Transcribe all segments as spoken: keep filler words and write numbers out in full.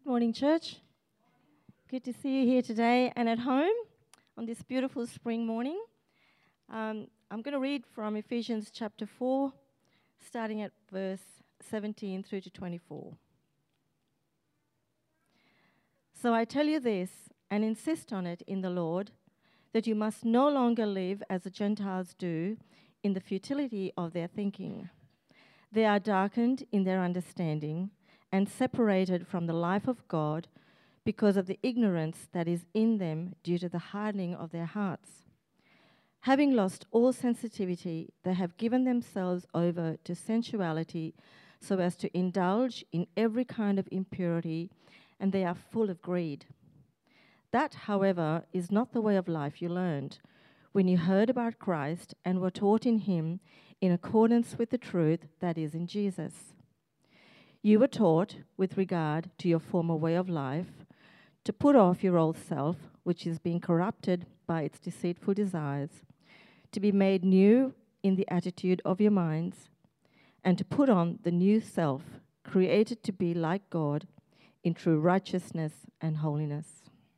Good morning, church. Good to see you here today and at home on this beautiful spring morning. Um, I'm going to read from Ephesians chapter four, starting at verse seventeen through to twenty-four. So I tell you this, and insist on it in the Lord, that you must no longer live as the Gentiles do in the futility of their thinking. They are darkened in their understanding and separated from the life of God because of the ignorance that is in them due to the hardening of their hearts. Having lost all sensitivity, they have given themselves over to sensuality so as to indulge in every kind of impurity, and they are full of greed. That, however, is not the way of life you learned when you heard about Christ and were taught in him in accordance with the truth that is in Jesus. You were taught, with regard to your former way of life, to put off your old self, which is being corrupted by its deceitful desires, to be made new in the attitude of your minds, and to put on the new self, created to be like God in true righteousness and holiness.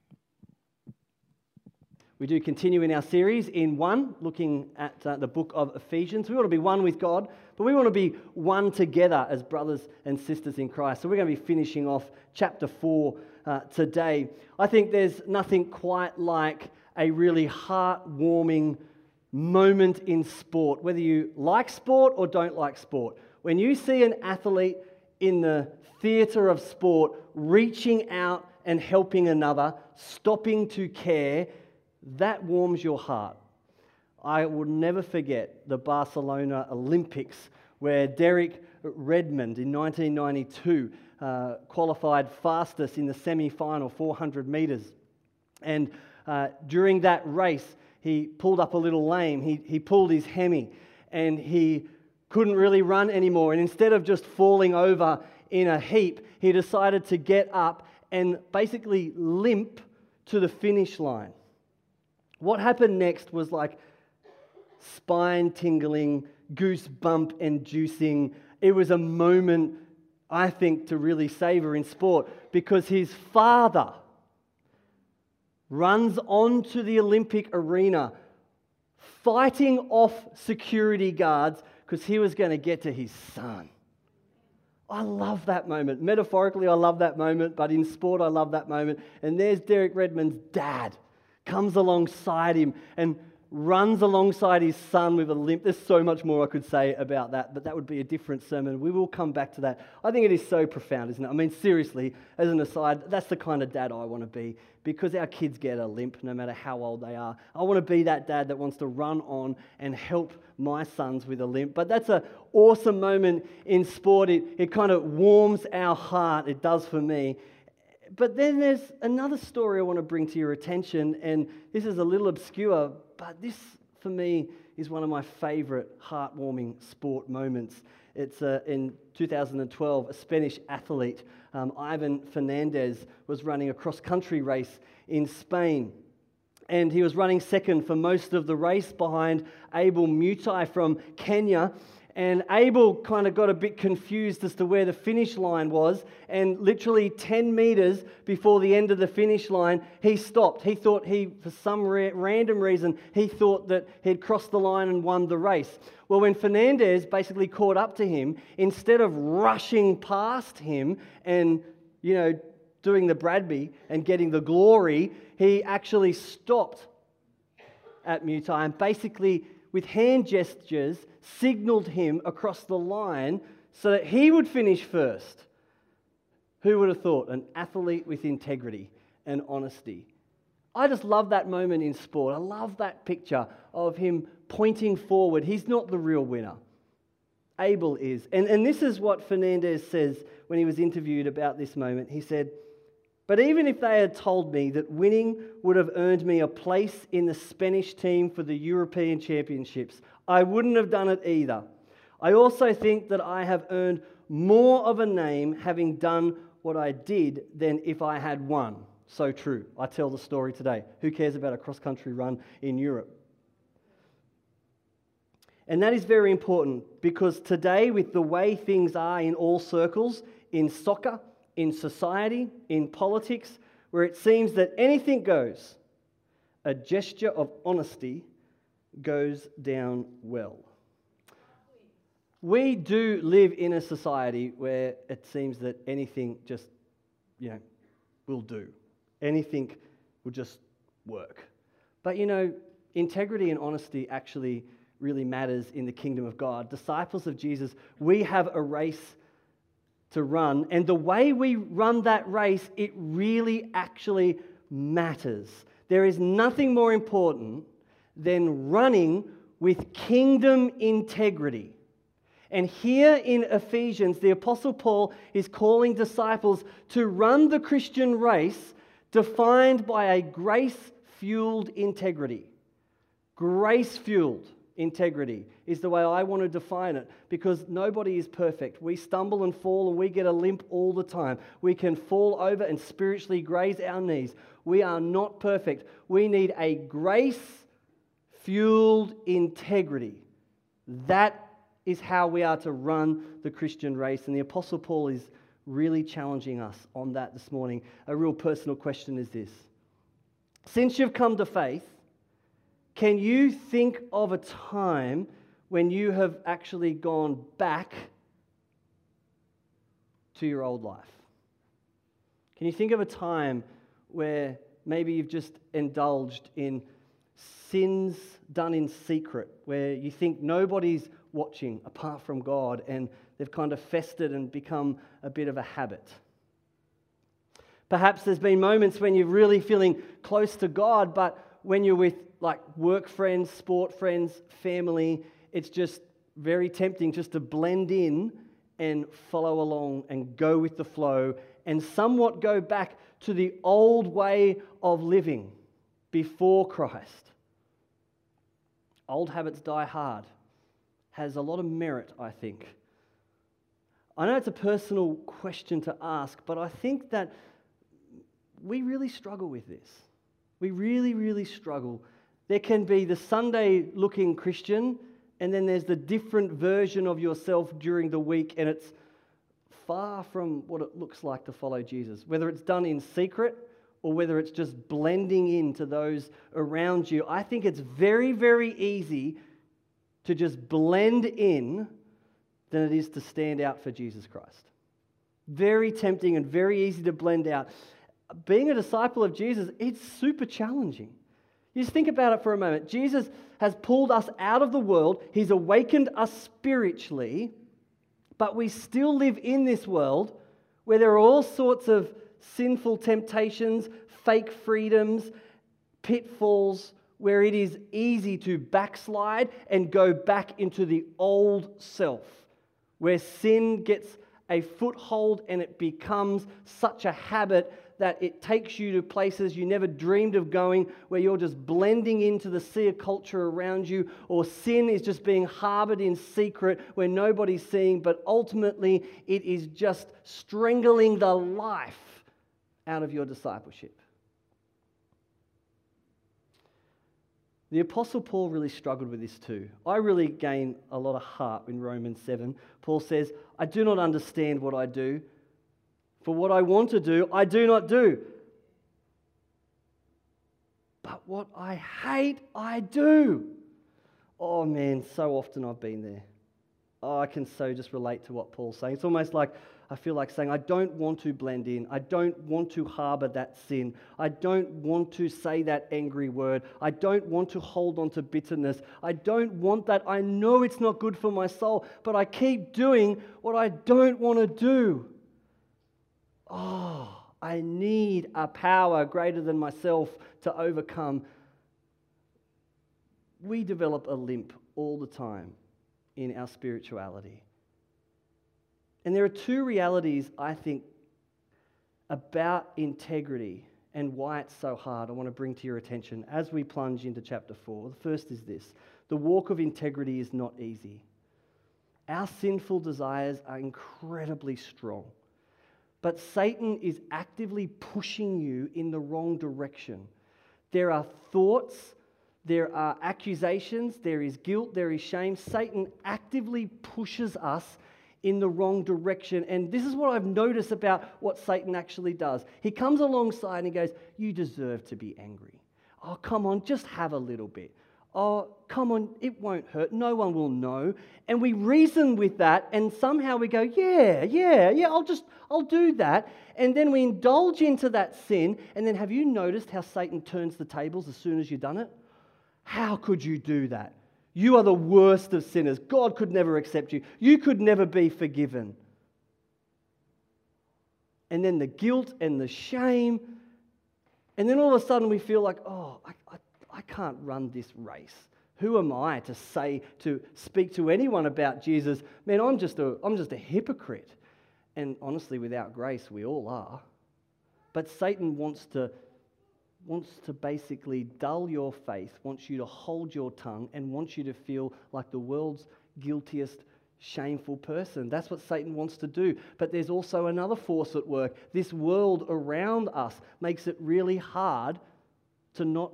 We do continue in our series in one, looking at uh, the book of Ephesians. We want to be one with God, but we want to be one together as brothers and sisters in Christ. So we're going to be finishing off chapter four uh, today. I think there's nothing quite like a really heartwarming moment in sport, whether you like sport or don't like sport. When you see an athlete in the theatre of sport reaching out and helping another, stopping to care, that warms your heart. I will never forget the Barcelona Olympics where Derek Redmond in nineteen ninety-two uh, qualified fastest in the semi-final, four hundred metres. And uh, during that race, he pulled up a little lame. He, he pulled his hemi and he couldn't really run anymore. And instead of just falling over in a heap, he decided to get up and basically limp to the finish line. What happened next was like spine-tingling, goosebump-inducing. It was a moment, I think, to really savour in sport because his father runs onto the Olympic arena fighting off security guards because he was going to get to his son. I love that moment. Metaphorically, I love that moment, but in sport, I love that moment. And there's Derek Redmond's dad. Comes alongside him and runs alongside his son with a limp. There's so much more I could say about that, but that would be a different sermon. We will come back to that. I think it is so profound, isn't it? I mean, seriously, as an aside, that's the kind of dad I want to be because our kids get a limp no matter how old they are. I want to be that dad that wants to run on and help my sons with a limp. But that's an awesome moment in sport. It, it kind of warms our heart. It does for me. But then there's another story I want to bring to your attention, and this is a little obscure, but this, for me, is one of my favourite heartwarming sport moments. It's uh, in two thousand twelve, a Spanish athlete, um, Ivan Fernandez, was running a cross-country race in Spain. And he was running second for most of the race behind Abel Mutai from Kenya. And Abel kind of got a bit confused as to where the finish line was. And literally ten metres before the end of the finish line, he stopped. He thought he, for some ra- random reason, he thought that he'd crossed the line and won the race. Well, when Fernandez basically caught up to him, instead of rushing past him and, you know, doing the Bradby and getting the glory, he actually stopped at Mutai and basically, with hand gestures, signalled him across the line so that he would finish first. Who would have thought? An athlete with integrity and honesty. I just love that moment in sport. I love that picture of him pointing forward. He's not the real winner. Abel is. And, and this is what Fernandez says when he was interviewed about this moment. He said, "But even if they had told me that winning would have earned me a place in the Spanish team for the European Championships, I wouldn't have done it either. I also think that I have earned more of a name having done what I did than if I had won." So true. I tell the story today. Who cares about a cross-country run in Europe? And that is very important because today, with the way things are in all circles, in soccer, in society, in politics, where it seems that anything goes, a gesture of honesty goes down well. We do live in a society where it seems that anything just, you know, will do. Anything will just work. But you know, integrity and honesty actually really matters in the kingdom of God. Disciples of Jesus, we have a race to run, and the way we run that race, it really actually matters. There is nothing more important than running with kingdom integrity. And here in Ephesians, the Apostle Paul is calling disciples to run the Christian race defined by a grace-fueled integrity. Grace-fueled integrity is the way I want to define it, because nobody is perfect. We stumble and fall and we get a limp all the time. We can fall over and spiritually graze our knees. We are not perfect. We need a grace-fueled integrity. That is how we are to run the Christian race. And the Apostle Paul is really challenging us on that this morning. A real personal question is this. Since you've come to faith, can you think of a time when you have actually gone back to your old life? Can you think of a time where maybe you've just indulged in sins done in secret, where you think nobody's watching apart from God, and they've kind of festered and become a bit of a habit? Perhaps there's been moments when you're really feeling close to God, but when you're with like work friends, sport friends, family, it's just very tempting just to blend in and follow along and go with the flow and somewhat go back to the old way of living before Christ. Old habits die hard has a lot of merit, I think. I know it's a personal question to ask, but I think that we really struggle with this. We really, really struggle. There can be the Sunday-looking Christian, and then there's the different version of yourself during the week, and it's far from what it looks like to follow Jesus. Whether it's done in secret or whether it's just blending into those around you, I think it's very, very easy to just blend in than it is to stand out for Jesus Christ. Very tempting and very easy to blend out. Being a disciple of Jesus, it's super challenging. You just think about it for a moment. Jesus has pulled us out of the world. He's awakened us spiritually, but we still live in this world where there are all sorts of sinful temptations, fake freedoms, pitfalls, where it is easy to backslide and go back into the old self, where sin gets a foothold and it becomes such a habit that it takes you to places you never dreamed of going, where you're just blending into the sea of culture around you, or sin is just being harbored in secret where nobody's seeing, but ultimately it is just strangling the life out of your discipleship. The Apostle Paul really struggled with this too. I really gain a lot of heart in Romans seven. Paul says, I do not understand what I do. For what I want to do, I do not do. But what I hate, I do. Oh man, so often I've been there. Oh, I can so just relate to what Paul's saying. It's almost like, I feel like saying, I don't want to blend in. I don't want to harbor that sin. I don't want to say that angry word. I don't want to hold on to bitterness. I don't want that. I know it's not good for my soul, but I keep doing what I don't want to do. Oh, I need a power greater than myself to overcome. We develop a limp all the time in our spirituality. And there are two realities, I think, about integrity and why it's so hard I want to bring to your attention as we plunge into chapter four. The first is this: the walk of integrity is not easy. Our sinful desires are incredibly strong. But Satan is actively pushing you in the wrong direction. There are thoughts, there are accusations, there is guilt, there is shame. Satan actively pushes us in the wrong direction. And this is what I've noticed about what Satan actually does. He comes alongside and he goes, you deserve to be angry. Oh, come on, just have a little bit. Oh, come on, it won't hurt. No one will know. And we reason with that, and somehow we go, yeah, yeah, yeah, I'll just, I'll do that. And then we indulge into that sin. And then have you noticed how Satan turns the tables as soon as you've done it? How could you do that? You are the worst of sinners. God could never accept you. You could never be forgiven. And then the guilt and the shame. And then all of a sudden we feel like, oh, I, I, I can't run this race. Who am I to say, to speak to anyone about Jesus? Man, I'm just a, I'm just a hypocrite. And honestly, without grace, we all are. But Satan wants to, wants to basically dull your faith, wants you to hold your tongue, and wants you to feel like the world's guiltiest, shameful person. That's what Satan wants to do. But there's also another force at work. This world around us makes it really hard to not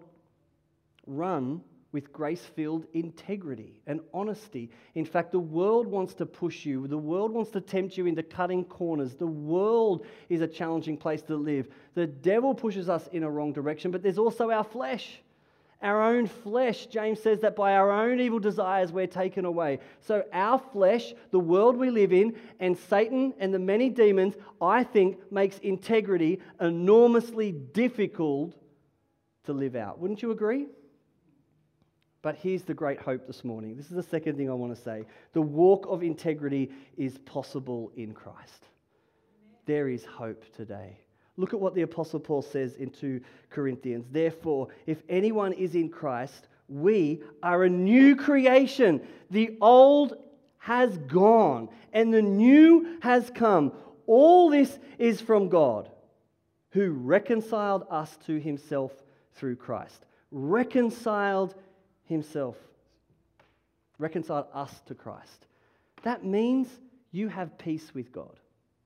run with grace-filled integrity and honesty. In fact, the world wants to push you. The world wants to tempt you into cutting corners. The world is a challenging place to live. The devil pushes us in a wrong direction, but there's also our flesh. Our own flesh. James says that by our own evil desires we're taken away. So our flesh, the world we live in, and Satan and the many demons, I think, makes integrity enormously difficult to live out. Wouldn't you agree? But here's the great hope this morning. This is the second thing I want to say. The walk of integrity is possible in Christ. There is hope today. Look at what the Apostle Paul says in Second Corinthians. Therefore, if anyone is in Christ, we are a new creation. The old has gone and the new has come. All this is from God, who reconciled us to himself through Christ. Reconciled himself. Reconciled us to Christ. That means you have peace with God.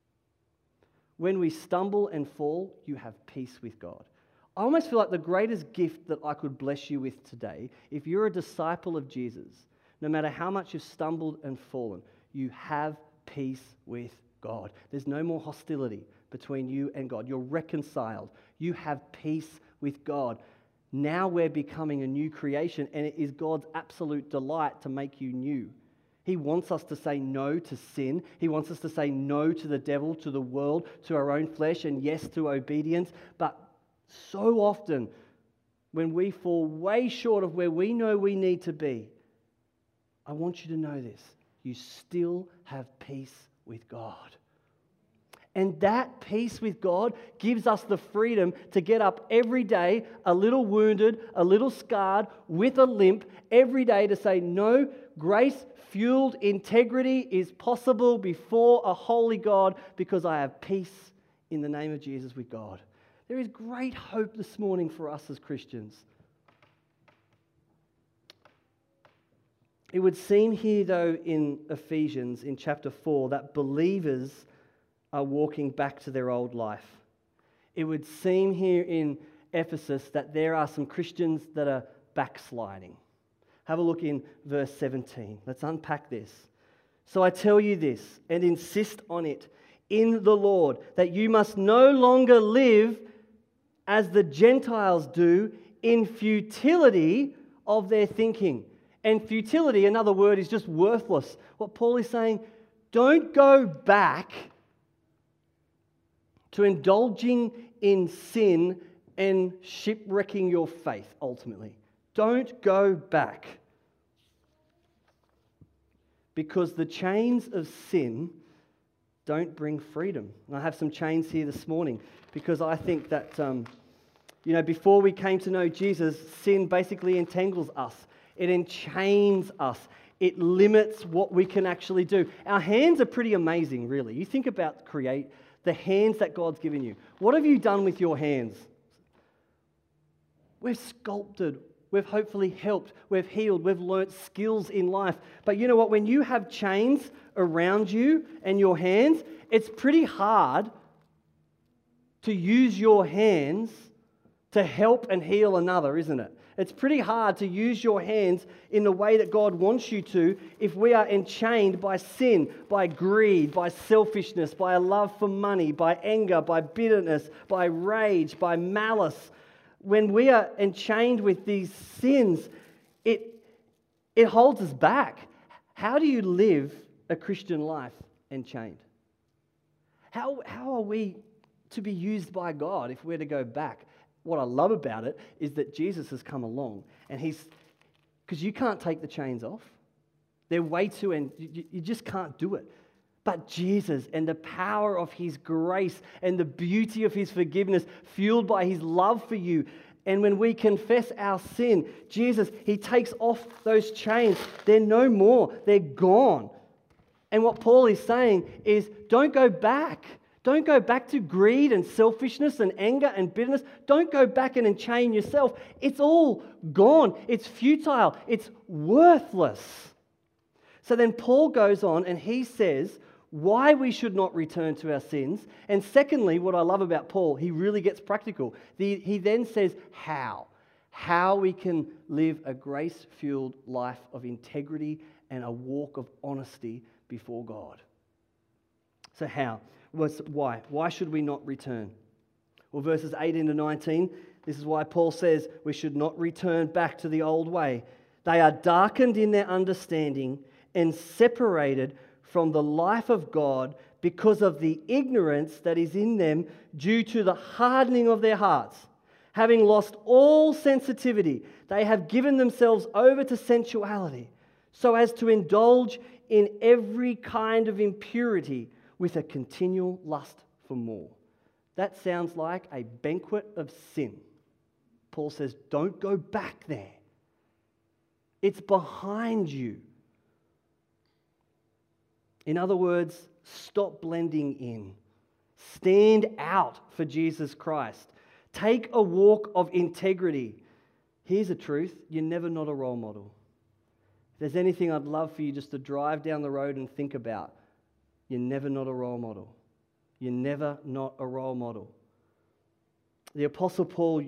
When we stumble and fall, you have peace with God. I almost feel like the greatest gift that I could bless you with today, if you're a disciple of Jesus, no matter how much you've stumbled and fallen, you have peace with God. There's no more hostility between you and God. You're reconciled. You have peace with God. Now we're becoming a new creation, and it is God's absolute delight to make you new. He wants us to say no to sin. He wants us to say no to the devil, to the world, to our own flesh, and yes to obedience. But so often, when we fall way short of where we know we need to be, I want you to know this. You still have peace with God. And that peace with God gives us the freedom to get up every day, a little wounded, a little scarred, with a limp, every day to say, no, grace-fueled integrity is possible before a holy God because I have peace in the name of Jesus with God. There is great hope this morning for us as Christians. It would seem here, though, in Ephesians, in chapter four, that believers are walking back to their old life. It would seem here in Ephesus that there are some Christians that are backsliding. Have a look in verse seventeen. Let's unpack this. So I tell you this, and insist on it, in the Lord, that you must no longer live as the Gentiles do in futility of their thinking. And futility, another word, is just worthless. What Paul is saying, don't go back to indulging in sin and shipwrecking your faith, ultimately. Don't go back. Because the chains of sin don't bring freedom. And I have some chains here this morning because I think that, um, you know, before we came to know Jesus, sin basically entangles us. It enchains us. It limits what we can actually do. Our hands are pretty amazing, really. You think about create the hands that God's given you. What have you done with your hands? We've sculpted. We've hopefully helped. We've healed. We've learnt skills in life. But you know what? When you have chains around you and your hands, it's pretty hard to use your hands to help and heal another, isn't it? It's pretty hard to use your hands in the way that God wants you to if we are enchained by sin, by greed, by selfishness, by a love for money, by anger, by bitterness, by rage, by malice. When we are enchained with these sins, it, it holds us back. How do you live a Christian life enchained? How, how are we to be used by God if we're to go back? What I love about it is that Jesus has come along and he's, because you can't take the chains off. They're way too, and you, you just can't do it. But Jesus and the power of his grace and the beauty of his forgiveness, fueled by his love for you. And when we confess our sin, Jesus, he takes off those chains. They're no more. They're gone. And what Paul is saying is, don't go back. Don't go back to greed and selfishness and anger and bitterness. Don't go back and enchain yourself. It's all gone. It's futile. It's worthless. So then Paul goes on and he says why we should not return to our sins. And secondly, what I love about Paul, he really gets practical. The, he then says how. How we can live a grace-fueled life of integrity and a walk of honesty before God. So how? Why? Why should we not return? Well, verses eighteen to nineteen, this is why Paul says we should not return back to the old way. They are darkened in their understanding and separated from the life of God because of the ignorance that is in them due to the hardening of their hearts. Having lost all sensitivity, they have given themselves over to sensuality so as to indulge in every kind of impurity with a continual lust for more. That sounds like a banquet of sin. Paul says, don't go back there. It's behind you. In other words, stop blending in. Stand out for Jesus Christ. Take a walk of integrity. Here's the truth, you're never not a role model. If there's anything I'd love for you just to drive down the road and think about, you're never not a role model. You're never not a role model. The Apostle Paul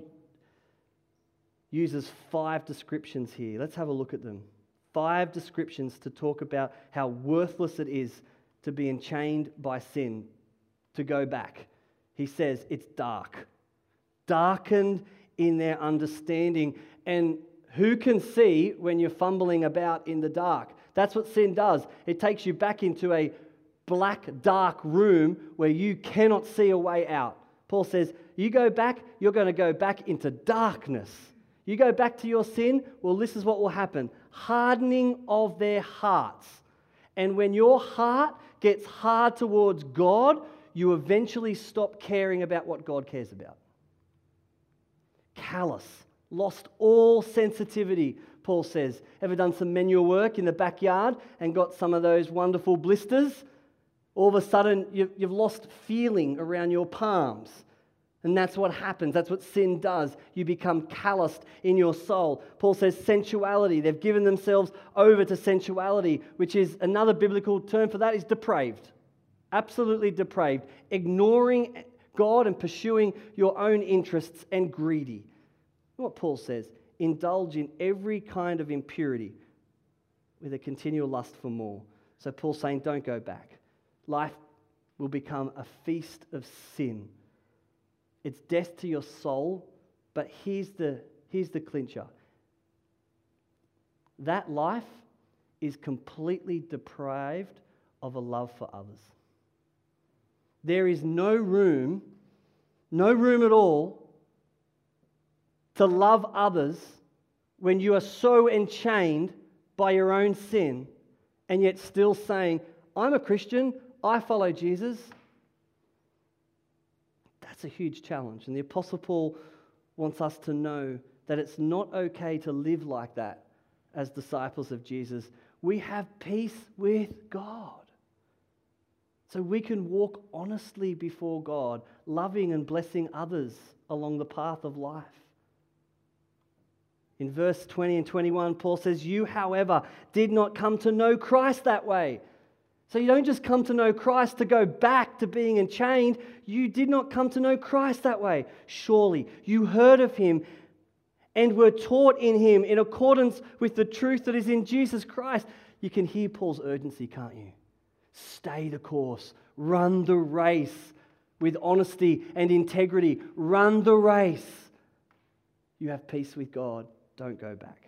uses five descriptions here. Let's have a look at them. Five descriptions to talk about how worthless it is to be enchained by sin, to go back. He says it's dark. Darkened in their understanding. And who can see when you're fumbling about in the dark? That's what sin does. It takes you back into a black, dark room where you cannot see a way out. Paul says, you go back, you're going to go back into darkness. You go back to your sin, well, this is what will happen. Hardening of their hearts. And when your heart gets hard towards God, you eventually stop caring about what God cares about. Callous, lost all sensitivity, Paul says. Ever done some manual work in the backyard and got some of those wonderful blisters? All of a sudden, you've lost feeling around your palms. And that's what happens. That's what sin does. You become calloused in your soul. Paul says sensuality. They've given themselves over to sensuality, which is another biblical term for that is depraved. Absolutely depraved. Ignoring God and pursuing your own interests and greedy. What Paul says, indulge in every kind of impurity with a continual lust for more. So Paul's saying, don't go back. Life will become a feast of sin. It's death to your soul, but here's the, here's the clincher. That life is completely deprived of a love for others. There is no room, no room at all to love others when you are so enchained by your own sin and yet still saying, I'm a Christian, I follow Jesus. That's a huge challenge. And the Apostle Paul wants us to know that it's not okay to live like that as disciples of Jesus. We have peace with God. So we can walk honestly before God, loving and blessing others along the path of life. In verse twenty and twenty-one, Paul says, you, however, did not come to know Christ that way. So you don't just come to know Christ to go back to being enchained. You did not come to know Christ that way. Surely you heard of him and were taught in him in accordance with the truth that is in Jesus Christ. You can hear Paul's urgency, can't you? Stay the course. Run the race with honesty and integrity. Run the race. You have peace with God. Don't go back.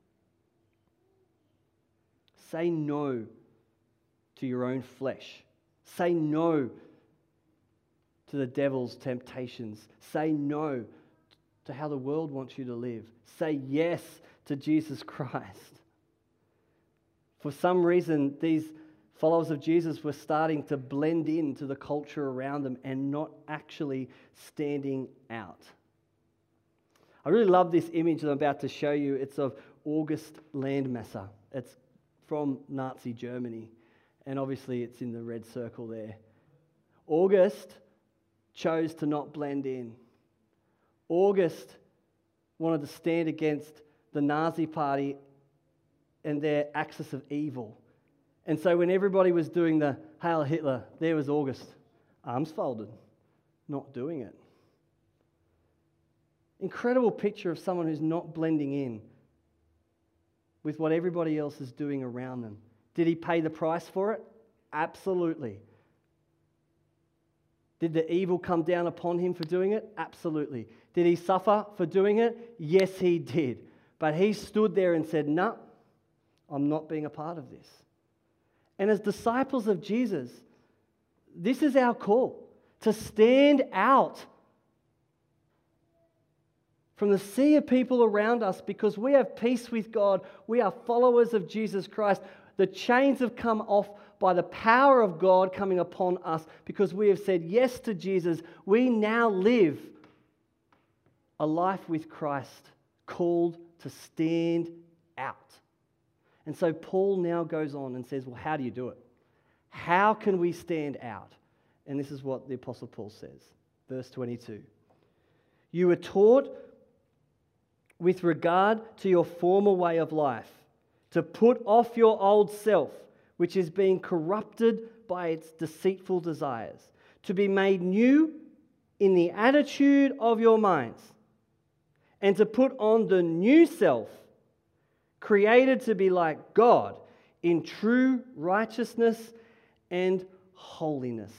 Say no to your own flesh. Say no to the devil's temptations. Say no to how the world wants you to live. Say yes to Jesus Christ. For some reason, these followers of Jesus were starting to blend into the culture around them and not actually standing out. I really love this image that I'm about to show you. It's of August Landmesser. It's from Nazi Germany. And obviously it's in the red circle there. August chose to not blend in. August wanted to stand against the Nazi Party and their axis of evil. And so when everybody was doing the Hail Hitler, there was August, arms folded, not doing it. Incredible picture of someone who's not blending in with what everybody else is doing around them. Did he pay the price for it? Absolutely. Did the evil come down upon him for doing it? Absolutely. Did he suffer for doing it? Yes, he did. But he stood there and said, no, I'm not being a part of this. And as disciples of Jesus, this is our call, to stand out from the sea of people around us because we have peace with God. We are followers of Jesus Christ. The chains have come off by the power of God coming upon us because we have said yes to Jesus. We now live a life with Christ called to stand out. And so Paul now goes on and says, well, how do you do it? How can we stand out? And this is what the Apostle Paul says, verse twenty-two. You were taught with regard to your former way of life, to put off your old self, which is being corrupted by its deceitful desires, to be made new in the attitude of your minds, and to put on the new self, created to be like God in true righteousness and holiness.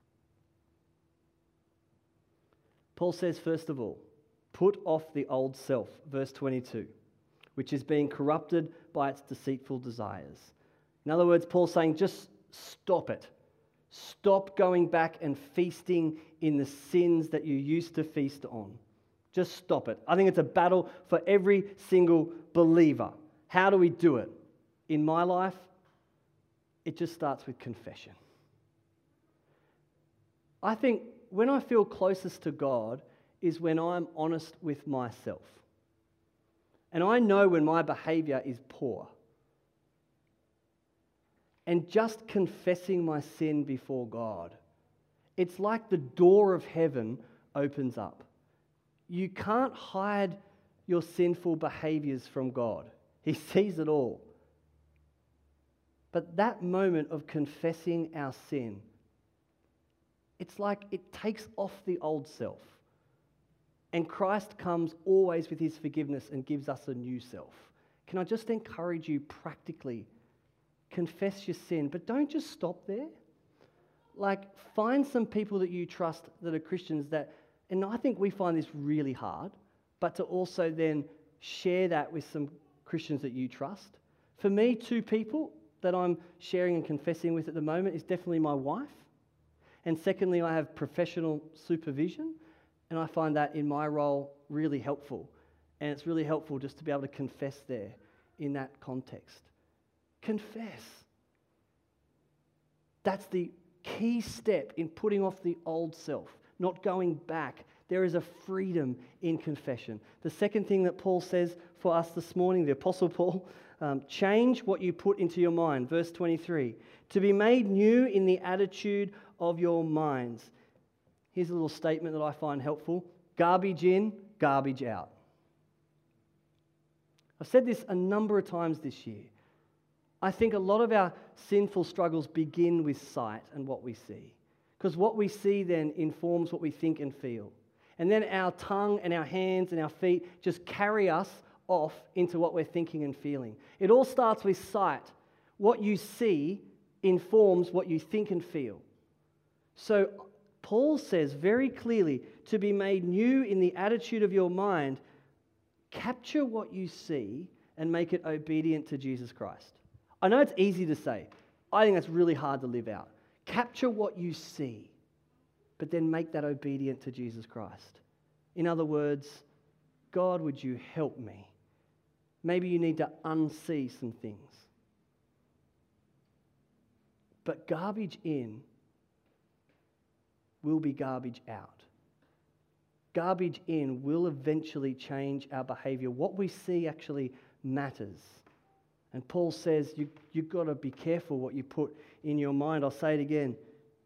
Paul says, first of all, put off the old self, verse twenty-two, which is being corrupted by its deceitful desires. In other words, Paul's saying, just stop it. Stop going back and feasting in the sins that you used to feast on. Just stop it. I think it's a battle for every single believer. How do we do it? In my life, it just starts with confession. I think when I feel closest to God is when I'm honest with myself. And I know when my behavior is poor. And just confessing my sin before God, it's like the door of heaven opens up. You can't hide your sinful behaviors from God. He sees it all. But that moment of confessing our sin, it's like it takes off the old self. And Christ comes always with his forgiveness and gives us a new self. Can I just encourage you practically, confess your sin, but don't just stop there. Like, find some people that you trust that are Christians that, and I think we find this really hard, but to also then share that with some Christians that you trust. For me, two people that I'm sharing and confessing with at the moment is definitely my wife. And secondly, I have professional supervision, and I find that in my role really helpful. And it's really helpful just to be able to confess there in that context. Confess. That's the key step in putting off the old self, not going back. There is a freedom in confession. The second thing that Paul says for us this morning, the Apostle Paul, um, change what you put into your mind. Verse twenty-three, to be made new in the attitude of your minds. Here's a little statement that I find helpful. Garbage in, garbage out. I've said this a number of times this year. I think a lot of our sinful struggles begin with sight and what we see. Because what we see then informs what we think and feel. And then our tongue and our hands and our feet just carry us off into what we're thinking and feeling. It all starts with sight. What you see informs what you think and feel. So Paul says very clearly, to be made new in the attitude of your mind, capture what you see and make it obedient to Jesus Christ. I know it's easy to say. I think that's really hard to live out. Capture what you see, but then make that obedient to Jesus Christ. In other words, God, would you help me? Maybe you need to unsee some things. But garbage in will be garbage out. Garbage in will eventually change our behavior. What we see actually matters. And Paul says you, you've got to be careful what you put in your mind. I'll say it again.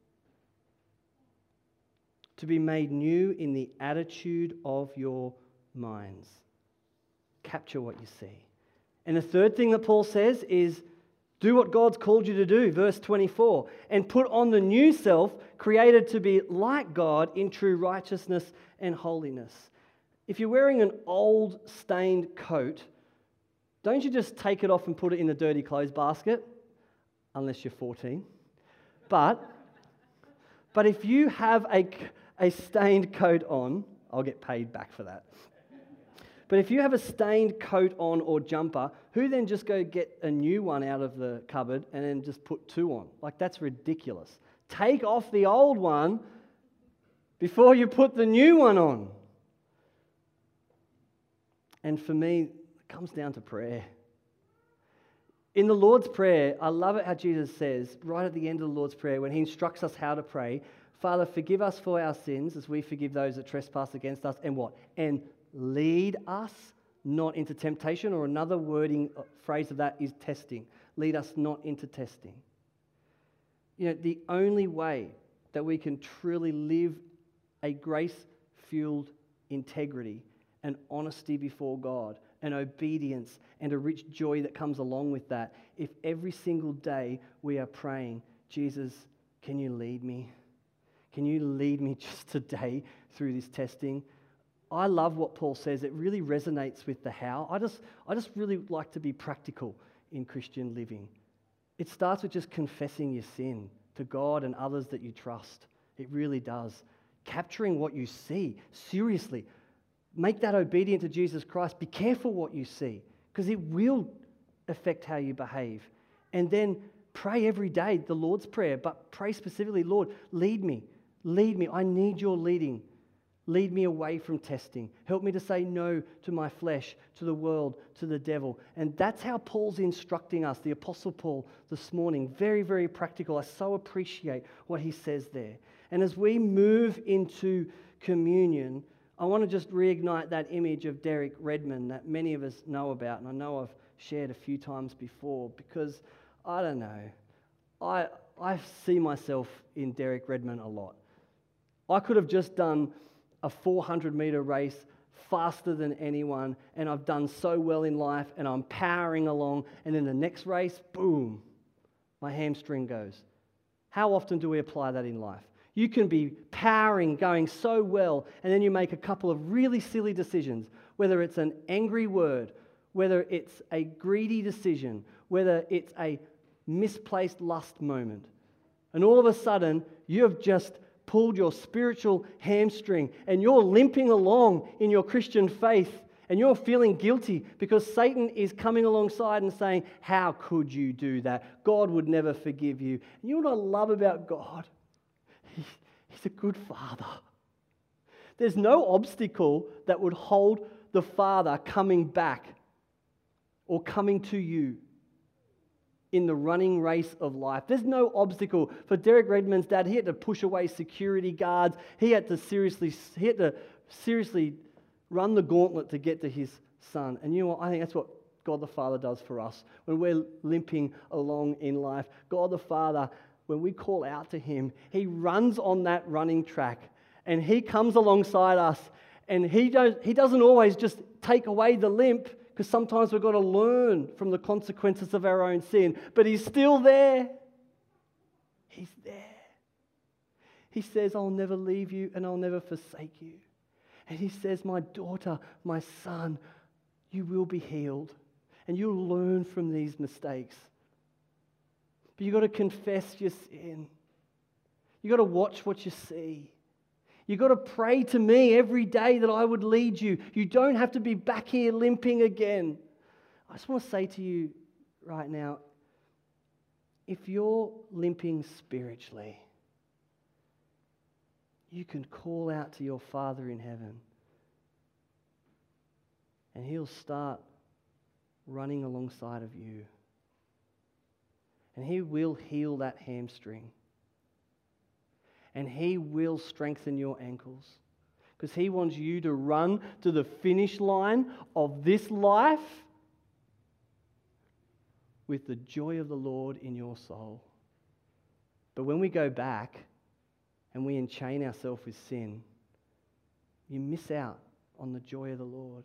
To be made new in the attitude of your minds. Capture what you see. And the third thing that Paul says is do what God's called you to do, verse twenty-four, and put on the new self, created to be like God in true righteousness and holiness. If you're wearing an old stained coat, don't you just take it off and put it in the dirty clothes basket? Unless you're fourteen. But, but if you have a, a stained coat on, I'll get paid back for that. But if you have a stained coat on or jumper, who then just go get a new one out of the cupboard and then just put two on? Like, that's ridiculous. Take off the old one before you put the new one on. And for me, it comes down to prayer. In the Lord's Prayer, I love it how Jesus says, right at the end of the Lord's Prayer, when he instructs us how to pray, Father, forgive us for our sins as we forgive those that trespass against us, and what? And lead us not into temptation, or another wording phrase of that is testing. Lead us not into testing. You know, the only way that we can truly live a grace-fueled integrity and honesty before God and obedience and a rich joy that comes along with that, if every single day we are praying, Jesus, can you lead me? Can you lead me just today through this testing? I love what Paul says. It really resonates with the how. I just, I just really like to be practical in Christian living. It starts with just confessing your sin to God and others that you trust. It really does. Capturing what you see. Seriously. Make that obedient to Jesus Christ. Be careful what you see, because it will affect how you behave. And then pray every day the Lord's Prayer, but pray specifically, Lord, lead me. Lead me. I need your leading. Lead me away from testing. Help me to say no to my flesh, to the world, to the devil. And that's how Paul's instructing us, the Apostle Paul, this morning. Very, very practical. I so appreciate what he says there. And as we move into communion, I want to just reignite that image of Derek Redmond that many of us know about. And I know I've shared a few times before, because, I don't know, I, I see myself in Derek Redmond a lot. I could have just done a four hundred metre race faster than anyone, and I've done so well in life, and I'm powering along, and then the next race, boom, my hamstring goes. How often do we apply that in life? You can be powering, going so well, and then you make a couple of really silly decisions, whether it's an angry word, whether it's a greedy decision, whether it's a misplaced lust moment. And all of a sudden, you have just pulled your spiritual hamstring, and you're limping along in your Christian faith, and you're feeling guilty because Satan is coming alongside and saying, how could you do that? God would never forgive you. And you know what I love about God? He, he's a good Father. There's no obstacle that would hold the Father coming back or coming to you in the running race of life. There's no obstacle. For Derek Redmond's dad, he had to push away security guards. He had to seriously, he had to seriously run the gauntlet to get to his son. And you know what? I think that's what God the Father does for us when we're limping along in life. God the Father, when we call out to him, he runs on that running track, and he comes alongside us, and he, don't, he doesn't always just take away the limp, because sometimes we've got to learn from the consequences of our own sin. But he's still there. He's there. He says, I'll never leave you and I'll never forsake you. And he says, my daughter, my son, you will be healed. And you'll learn from these mistakes. But you've got to confess your sin. You've got to watch what you see. You've got to pray to me every day that I would lead you. You don't have to be back here limping again. I just want to say to you right now, if you're limping spiritually, you can call out to your Father in heaven and he'll start running alongside of you. And he will heal that hamstring. And he will strengthen your ankles. Because he wants you to run to the finish line of this life with the joy of the Lord in your soul. But when we go back and we enchain ourselves with sin, you miss out on the joy of the Lord.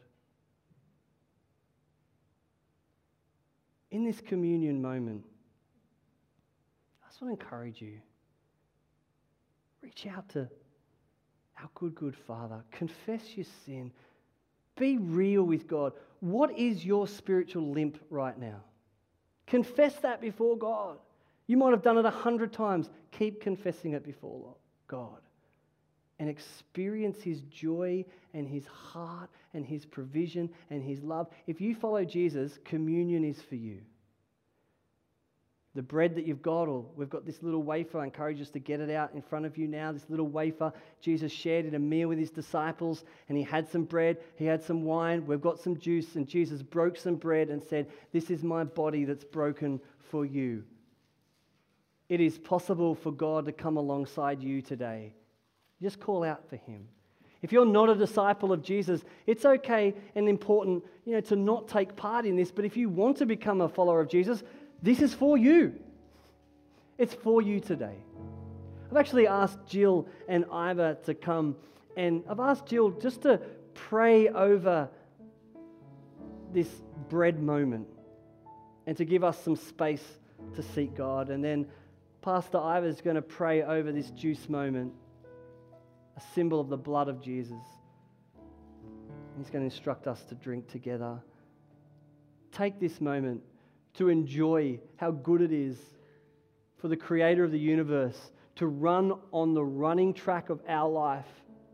In this communion moment, I just want to encourage you. Reach out to our good, good Father. Confess your sin. Be real with God. What is your spiritual limp right now? Confess that before God. You might have done it a hundred times. Keep confessing it before God. And experience his joy and his heart and his provision and his love. If you follow Jesus, communion is for you. The bread that you've got, or we've got this little wafer, I encourage us to get it out in front of you now, this little wafer Jesus shared in a meal with his disciples, and he had some bread, he had some wine, we've got some juice, and Jesus broke some bread and said, this is my body that's broken for you. It is possible for God to come alongside you today. Just call out for him. If you're not a disciple of Jesus, it's okay and important, you know, to not take part in this, but if you want to become a follower of Jesus, this is for you. It's for you today. I've actually asked Jill and Iva to come, and I've asked Jill just to pray over this bread moment and to give us some space to seek God. And then Pastor Iva is going to pray over this juice moment, a symbol of the blood of Jesus. He's going to instruct us to drink together. Take this moment to enjoy how good it is for the Creator of the universe to run on the running track of our life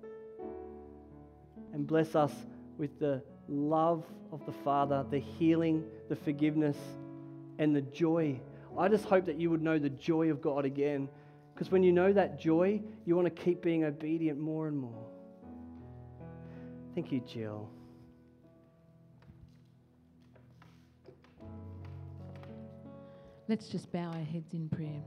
and bless us with the love of the Father, the healing, the forgiveness, and the joy. I just hope that you would know the joy of God again, because when you know that joy, you want to keep being obedient more and more. Thank you, Jill. Let's just bow our heads in prayer.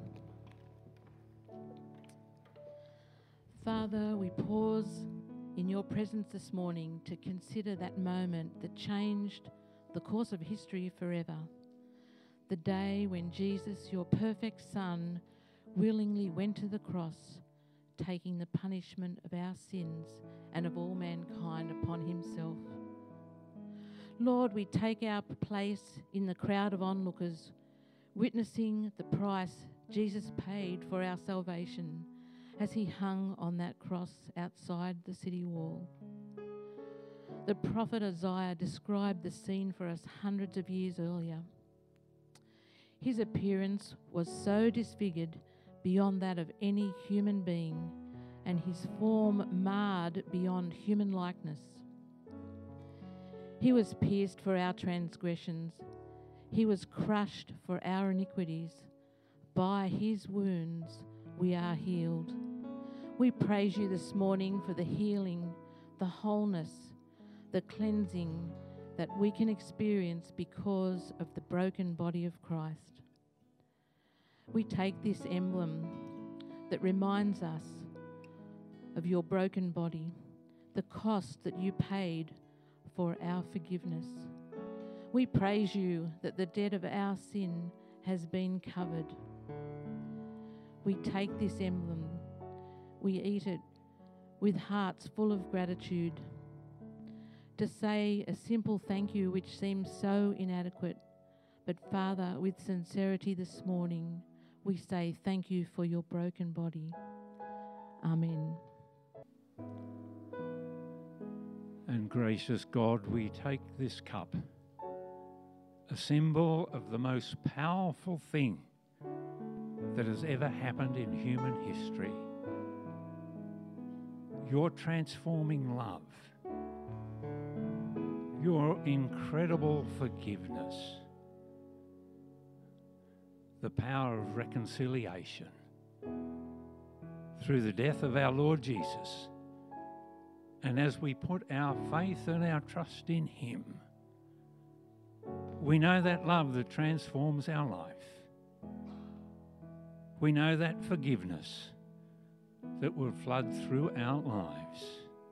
Father, we pause in your presence this morning to consider that moment that changed the course of history forever. The day when Jesus, your perfect Son, willingly went to the cross, taking the punishment of our sins and of all mankind upon himself. Lord, we take our place in the crowd of onlookers, witnessing the price Jesus paid for our salvation as he hung on that cross outside the city wall. The prophet Isaiah described the scene for us hundreds of years earlier. His appearance was so disfigured beyond that of any human being, and his form marred beyond human likeness. He was pierced for our transgressions. He was crushed for our iniquities. By his wounds we are healed. We praise you this morning for the healing, the wholeness, the cleansing that we can experience because of the broken body of Christ. We take this emblem that reminds us of your broken body, the cost that you paid for our forgiveness. We praise you that the debt of our sin has been covered. We take this emblem, we eat it with hearts full of gratitude, to say a simple thank you which seems so inadequate. But Father, with sincerity this morning, we say thank you for your broken body. Amen. And gracious God, we take this cup, a symbol of the most powerful thing that has ever happened in human history. Your transforming love, your incredible forgiveness, the power of reconciliation through the death of our Lord Jesus. And as we put our faith and our trust in Him, we know that love that transforms our life. We know that forgiveness that will flood through our lives.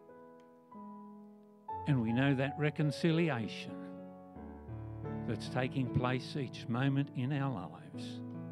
And we know that reconciliation that's taking place each moment in our lives.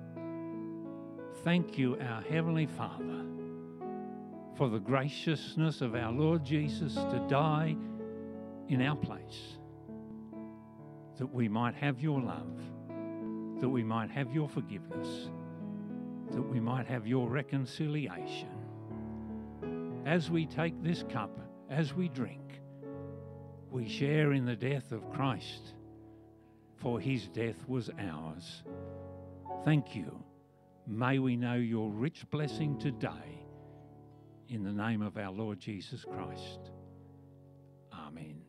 Thank you, our Heavenly Father, for the graciousness of our Lord Jesus to die in our place, that we might have your love, that we might have your forgiveness, that we might have your reconciliation. As we take this cup, as we drink, we share in the death of Christ, for his death was ours. Thank you. May we know your rich blessing today. In the name of our Lord Jesus Christ. Amen.